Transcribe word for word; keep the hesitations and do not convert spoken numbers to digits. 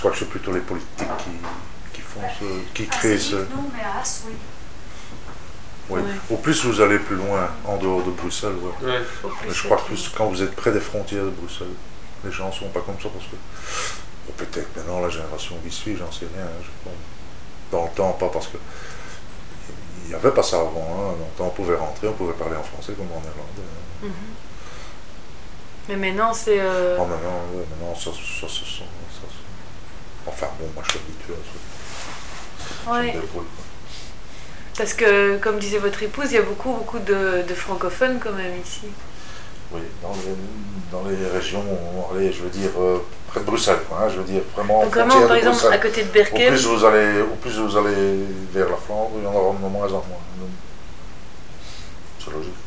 crois que c'est plutôt les politiques qui, qui font ce, qui À créent Zurich, ce... non, mais à As, oui. Oui. Ouais. Au plus vous allez plus loin, en dehors de Bruxelles, ouais. Ouais. Au plus Mais je c'est crois que plus- plus quand vous êtes près des frontières de Bruxelles, les gens ne sont pas comme ça parce que... Ou peut-être maintenant la génération qui suit, j'en sais rien. Hein, je pense. Dans le temps, pas parce que... Il n'y avait pas ça avant. Hein. Dans le temps, on pouvait rentrer, on pouvait parler en français comme en néerlandais. Hein. Mhm. Mais maintenant, c'est. euh, Oh, maintenant, ouais, maintenant ça, ça, ça, ça, ça, ça- Enfin bon, moi je suis habitué à ça. Je me Ouais. débrouille, quoi. Parce que, comme disait votre épouse, il y a beaucoup, beaucoup de, de francophones quand même ici. Oui, dans les, dans les régions, allez, je veux dire, euh, près de Bruxelles, quoi, hein, je veux dire, vraiment, Donc, vraiment, frontière par de exemple, Bruxelles. à côté de Au Berkem. plus vous allez, au plus vous allez vers la Flandre, il y en aura de moins en moins. C'est logique.